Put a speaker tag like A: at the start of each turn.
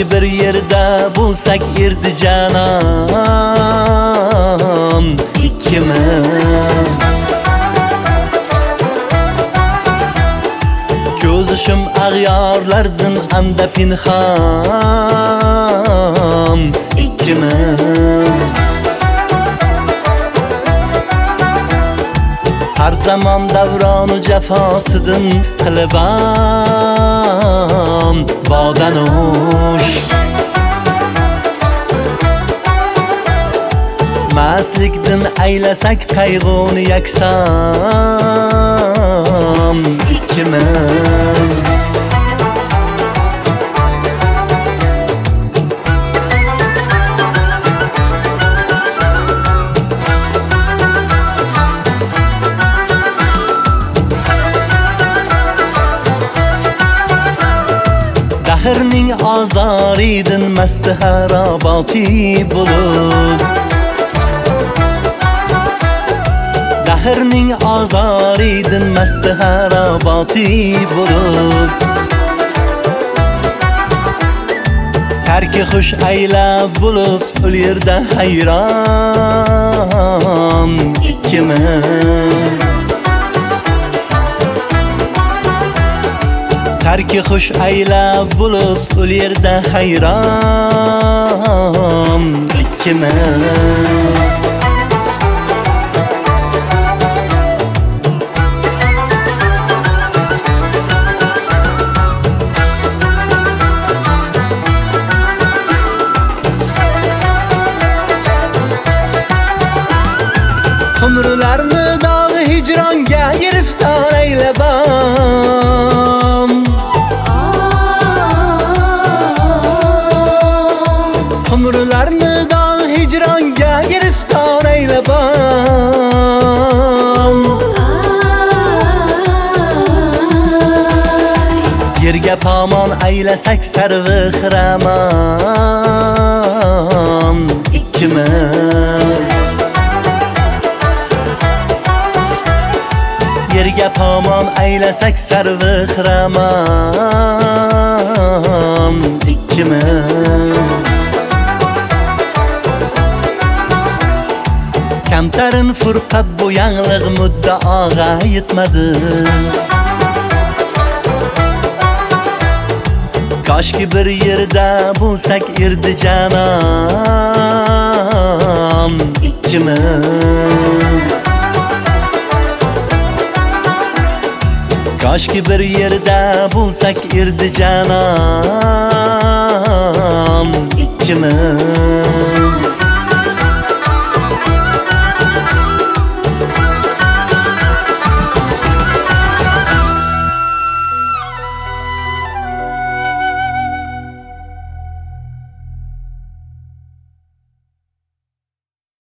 A: Koshki bir yerda bo'lsak erdi janon ikkimiz. Ko'zishim ag'yorlardan anda pinhon ikkimiz. Har zaman davronu jafosidan qilibam bodanush. Maslikdan aylasak qayg'uni yakson ikkimiz. Dahrning azoridan masti haroboti bo'lib, dahrning azoridan masti haroboti bo'lib, tarki xush aylab bo'lib ul yerda hayron ikkimiz. Tarki xush aylab bo'lib ul yerda hayron ikkimiz. Umrlarni dog'i hijronga giriftor aylabam. Umrlarni dog'i hijronga giriftor aylabam. Yerga pomon aylasak sarvi xiraman ikkimiz. Yerga pomon aylasak sarvi xiraman ikkimiz. Kamtarin furqat bu yanglig' muddaoga yetmadi. Koshki bir yerda bo'lsak erdi janon ikkimiz. Koshki bir yerda bo'lsak erdi janon ikkimiz.